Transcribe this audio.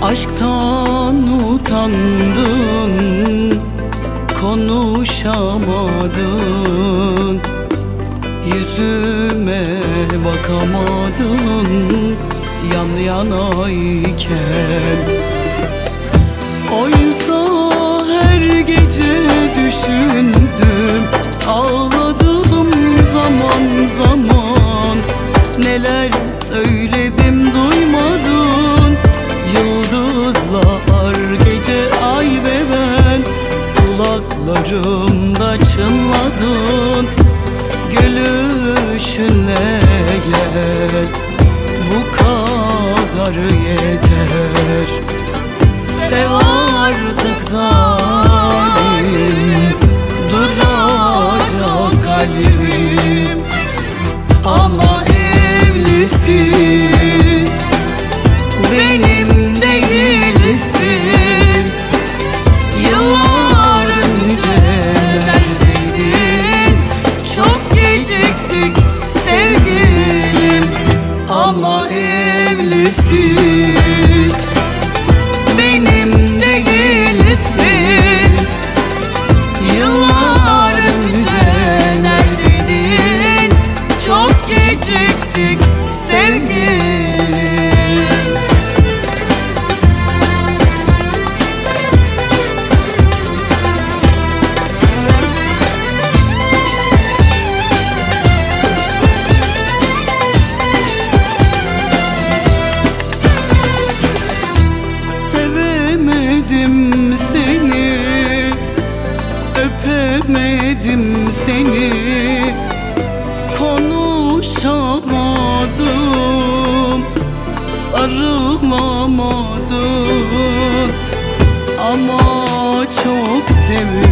Aşktan utandın, konuşamadın, yüzüme bakamadın yan yanayken. Oysa her gece düşündüm, ağladım zaman zaman. Neler söyledim duymadın, yıldızlar gece ay ve ben. Kulaklarımda çınladın, gülüşünle gel, bu kadar yeter. Sev artık zalim, duracak kalbim. Ama evlisin, benim değilsin. Yıllar önce neredeydin? Çok geciktik sevgilim. Ama evlisin, benim değilsin. Yıllar önce neredeydin? Çok geciktik sevgilim. Sevemedim seni, öpemedim seni, konuşamadım, sarılamadım. Ama çok sevdim.